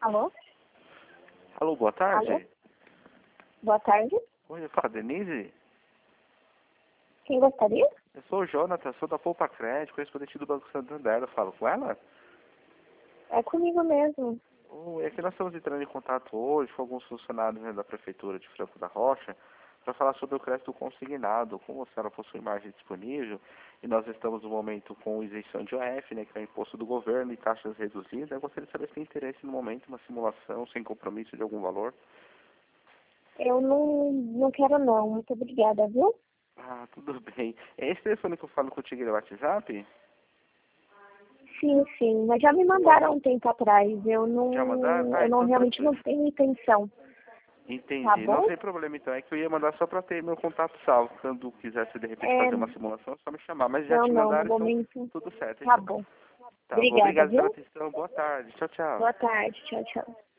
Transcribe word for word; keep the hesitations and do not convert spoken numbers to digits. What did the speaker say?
Alô? Alô, boa tarde. Alô? Boa tarde. Oi, eu falo, Denise? Quem gostaria? Eu sou o Jonathan, sou da Poupa Crédito, correspondente do Banco Santander. Eu falo com ela? É comigo mesmo. Oh, é que nós estamos entrando em contato hoje com alguns funcionários, né, da Prefeitura de Franco da Rocha para falar sobre o crédito consignado. Como a senhora possui margem disponível e nós estamos no momento com isenção de O F, né, que é o imposto do governo e taxas reduzidas, eu gostaria de saber se tem interesse no momento, uma simulação sem compromisso de algum valor. Eu não, não quero não. Muito obrigada, viu? Ah, tudo bem. É esse telefone que eu falo contigo no WhatsApp? Sim, sim. Mas já me mandaram um tempo atrás. Eu Já mandaram? não, Ah, eu não então realmente não tranquilo. tenho intenção. Tá Entendi. Não bom? tem problema então. É que eu ia mandar só para ter meu contato salvo. Quando quisesse de repente É, fazer uma simulação, é só me chamar. Mas já não, te não. No mandaram, então momento, tudo certo tá então. bom. Tá bom. Obrigada, Obrigado pela viu? atenção. Boa tarde. Tchau, tchau. Boa tarde. Tchau, tchau.